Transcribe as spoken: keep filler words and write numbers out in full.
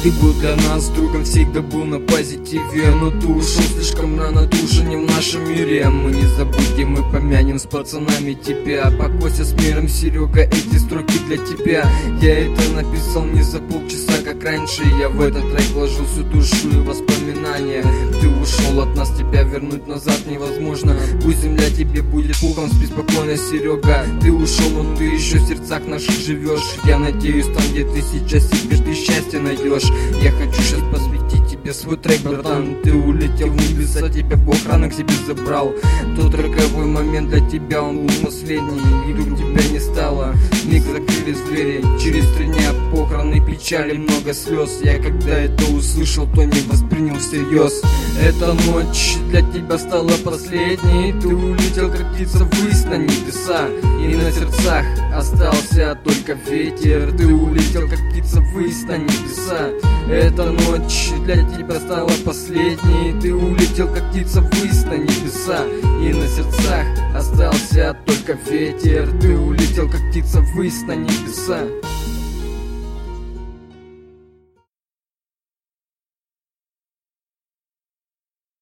Ты был для нас другом, всегда был на позитиве, но ты ушел слишком рано, ты уже не в нашем мире. Мы не забудем, мы помянем с пацанами тебя. Покойся с миром, Серега, эти строки для тебя. Я это написал не за полчаса, как раньше. Я в этот трек вложил всю душу и воспоминания. Ты ушел от нас, тебя вернуть назад невозможно. Пусть земля тебе будет пухом, спи спокойно, Серега. Ты ушел, но ты еще в сердцах наших живешь. Я надеюсь, там, где ты сейчас себе, ты счастье найдешь. Я хочу сейчас посвятить тебе свой трек, братан. Ты улетел в небеса, тебя Бог рано к себе забрал. Тот роковой момент для тебя, он был последний. И вдруг тебя не стало, миг закрылись двери. Через три дня похороны, печали, много слез. Я когда это услышал, то не воспринял всерьез. Эта ночь для тебя стала последней. Ты улетел, как птица ввысь на небеса, и на сердцах остался только ветер. Ты улетел, как птица ввысь на небеса. Эта ночь для тебя стала последней. Ты улетел, как птица ввысь на небеса, и на сердцах остался только ветер. Ты улетел, как птица ввысь на небеса.